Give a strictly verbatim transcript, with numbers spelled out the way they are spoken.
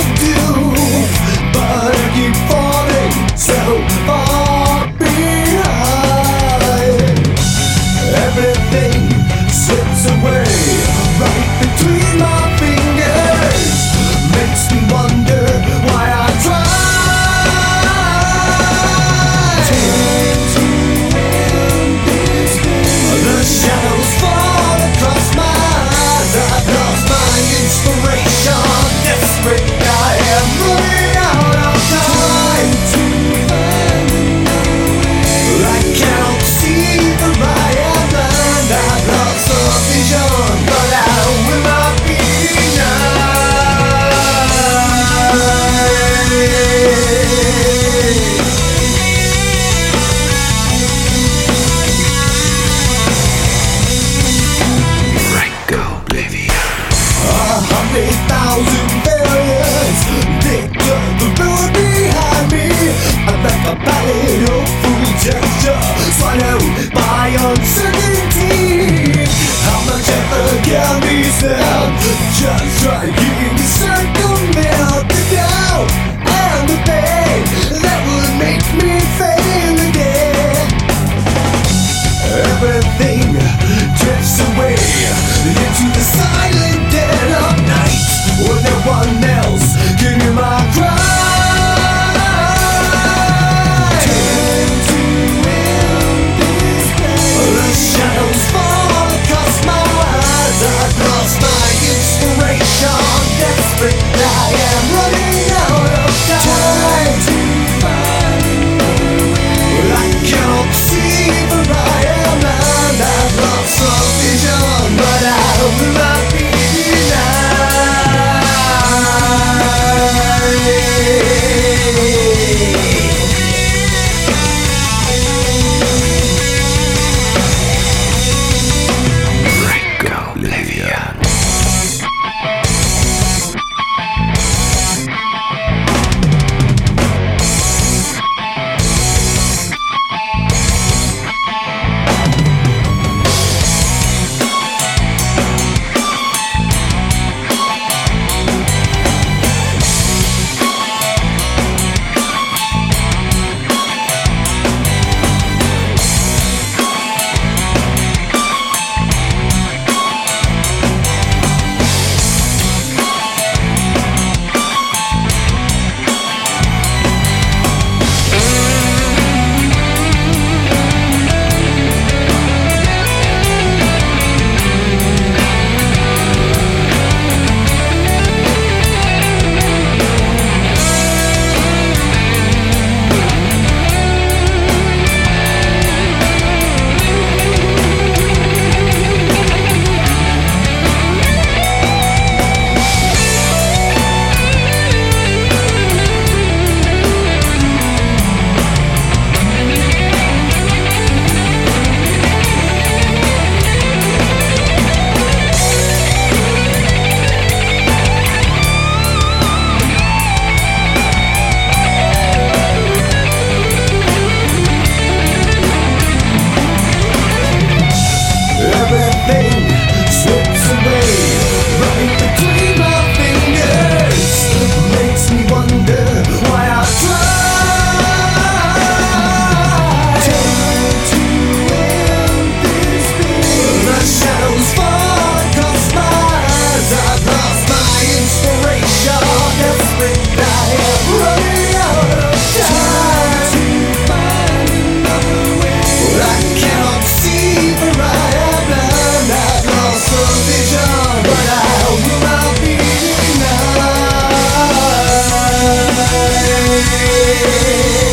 do, but I keep falling so far behind. Everything slips away right between my fingers. Makes me wonder why I try. The shadows fall across my eyes. I've lost my inspiration. Desperate, I am running out of time. I cannot see the right land. I've lost the vision, but I will not be thousand failures dictate the road behind me. I'm like a ballad of full gesture, swallowed by uncertainty. How much effort can be spent just trying to circumvent the doubt and the pain that would make me fail again? Everything drifts away into the silent dead of night, when no one else can hear my cry. Turn to empty space. The shadows fall across my eyes. I've lost my inspiration. Desperate, I am running out of time to find another way. I cannot see the right land. I've lost the vision, but I will not be yeah.